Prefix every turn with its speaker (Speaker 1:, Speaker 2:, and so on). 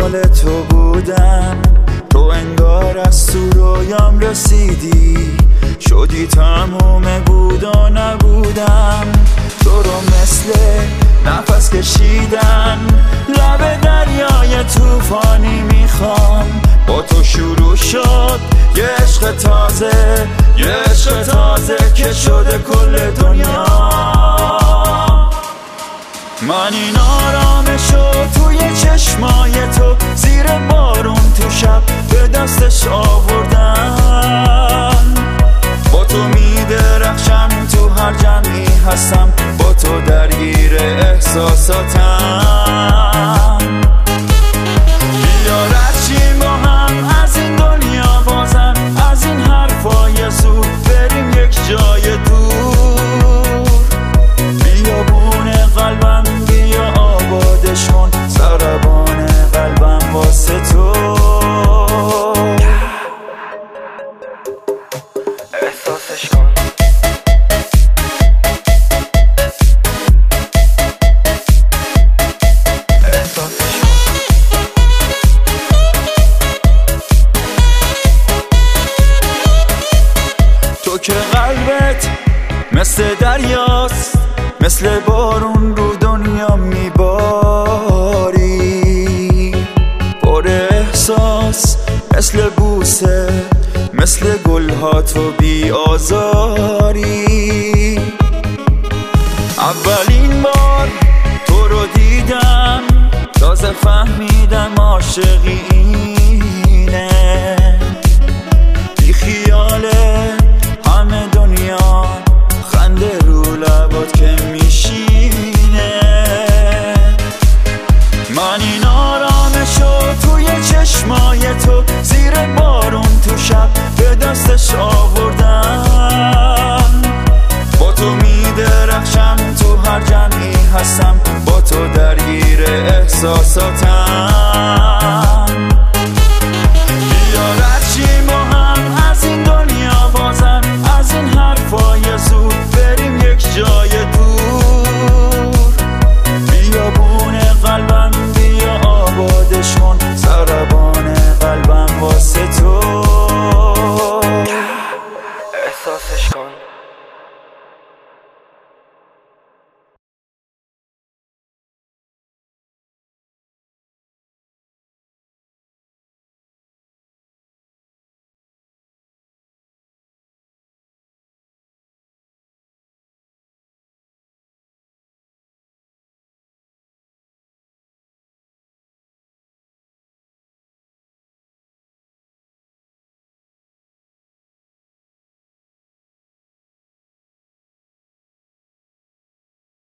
Speaker 1: دنبال تو بودم، تو انگار از تو رویام رسیدی، شدی تموم بود و نبودم. تو رو مثل نفس کشیدن لب دریای طوفانی میخوام. با تو شروع شد یه عشق تازه، یه عشق تازه که شده کل دنیا. من این آرامشو توی چشمای تو، زیر بارون تو شب به دستش آوردم. با تو میدرخشم، تو هر جمعی هستم، با تو درگیر احساساتم. بیا رد شیم با هم از این دنیا بازم، از این حرفای زود بریم یک جای دور. بیابون قلبم بیا آبادش کن، سربان قلبم واسه تو. احساسش کن. تو که قلبت مثل دریاست، مثل بارون رو دنیا میباری. پر احساس مثل بوسه، مثل گلها تو بی آزاری. اولین بار تو رو دیدم، تازه فهمیدم عاشقی اینه. بی خیاله همه دنیا، خنده رو لبات که میشینه. من این آرامشو توی چشمای تو، زیر بارون تو شب به دستش آوردم. با تو میدرخشم، تو هر جمعی هستم، با تو درگیر احساساتم.